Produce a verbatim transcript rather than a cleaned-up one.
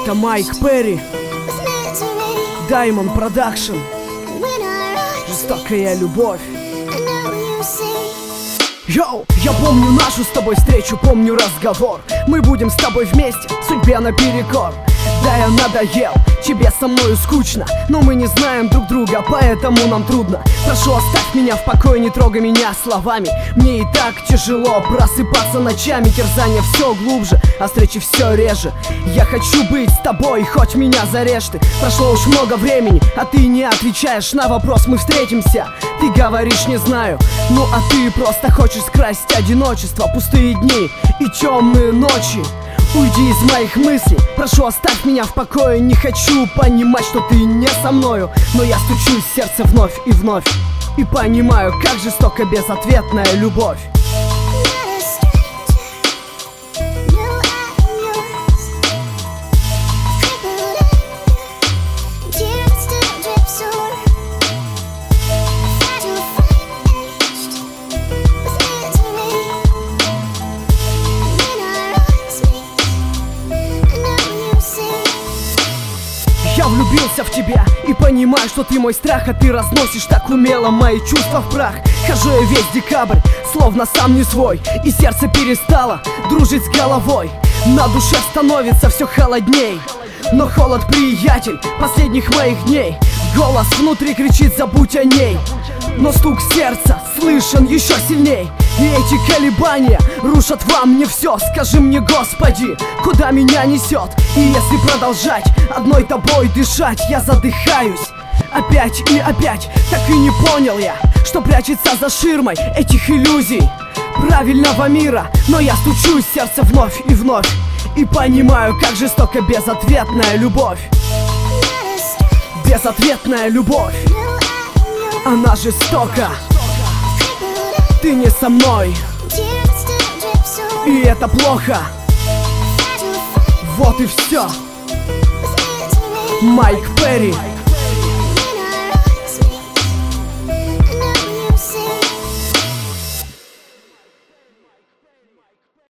Это Майк Перри, Diamond Production, жестокая любовь. Йоу, я помню нашу с тобой встречу, помню разговор. Мы будем с тобой вместе, судьбе наперекор. Да, я надоел, тебе со мною скучно, но мы не знаем друг друга, поэтому нам трудно. Прошу, оставь меня в покое, не трогай меня словами. Мне и так тяжело просыпаться ночами. Терзание все глубже, а встречи все реже. Я хочу быть с тобой, хоть меня зарежь ты. Прошло уж много времени, а ты не отвечаешь на вопрос, мы встретимся. Ты говоришь, не знаю, ну а ты просто хочешь скрасить одиночество, пустые дни и темные ночи. Уйди из моих мыслей, прошу, оставь меня в покое. Не хочу понимать, что ты не со мною, но я стучусь в сердце вновь и вновь и понимаю, как жестоко безответная любовь. Я влюбился в тебя и понимаю, что ты мой страх, а ты разносишь так умело мои чувства в прах. Хожу я весь декабрь, словно сам не свой, и сердце перестало дружить с головой. На душе становится все холодней, но холод приятель последних моих дней. Голос внутри кричит: забудь о ней, но стук сердца слышен еще сильней. И эти колебания рушат во мне все. Скажи мне, Господи, куда меня несет? И если продолжать одной тобой дышать, я задыхаюсь опять и опять. Так и не понял я, что прячется за ширмой этих иллюзий правильного мира. Но я стучусь в сердце вновь и вновь и понимаю, как жестоко безответная любовь. Безответная любовь, она жестока. Ты не со мной, и это плохо. Вот и все. Майк Перри.